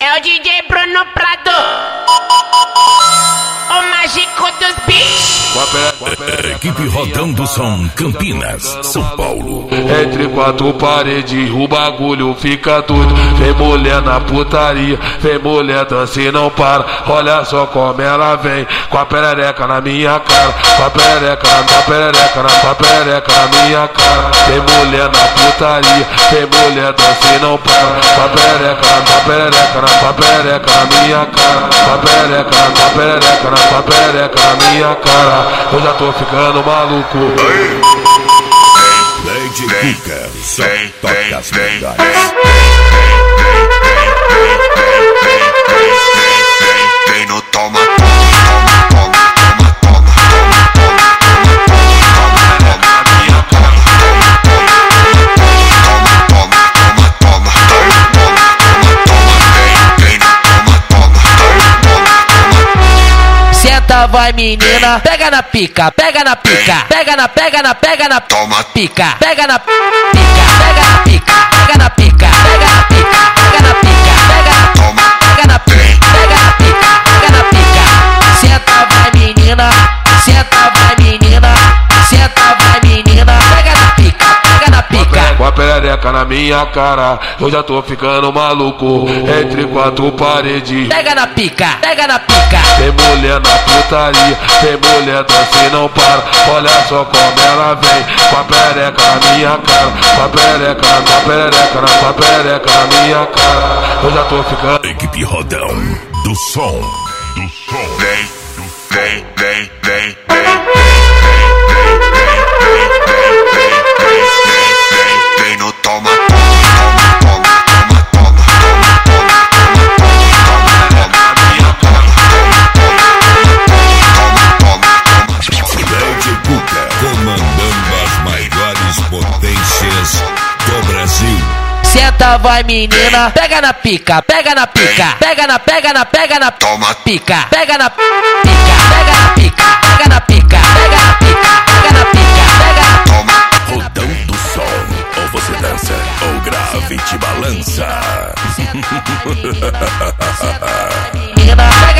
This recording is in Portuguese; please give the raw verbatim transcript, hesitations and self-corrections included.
É o D J Bruno Prado, o mágico dos beats. Equipe Rodando Som, Campinas, São Paulo. Entre quatro paredes o bagulho fica doido. Vem mulher na putaria, vem mulher dança e não para. Olha só como ela vem, com a perereca na minha cara. Com a perereca na minha perereca, na a perereca na minha cara. Vem mulher na putaria, vem mulher dança e não para. Com a perereca na minha perereca, na a perereca na minha cara. Com a perereca na minha perereca, na a perereca na minha cara. Eu já tô ficando maluco. Lady Cuca, só toca as melhores. Vem no toma, toma, toma, toma, toma, toma, toma, toma, minha cara. Toma, toma, toma, toma, toma, toma, toma, vem, vem no toma, toma, toma. Senta, vai menina, pega na pica, pega na pica, pega na, pega na, pega na, toma, pica, pega na pica, pega na pica, pega na pica, pega na pica, pega na pica, pega na, toma, pega na pica, pega na pica, pega na pica. Senta, vai menina, senta, vai menina, senta, vai menina, pega na pica, pega na pica. Com a perereca na minha cara, eu já tô ficando maluco. Entre quatro paredes, Pega na pica, pega na pica. tem mulher na putaria, tem mulher dança e não para. Olha só como ela vem, com a perereca na minha cara. Com a perereca na minha perereca, na com a perereca na minha cara. Eu já tô ficando. Equipe Rodão do Som, do Som. vem, vem, vem, vem, vem no toma, toma, toma, toma, toma, toma, toma, toma, minha cara. Toma, toma, toma. Lady Cuca, comandando as maiores potências do Brasil. Senta, vai menina, pega na pica, pega na pica, pega na, pega na, pega na, Toma, pica, pega na pica, pega na pica, pega na pica, pega na pica, pega na pica, pega na toma. Rodão do Som, ou você dança, ou grave te balança. menina,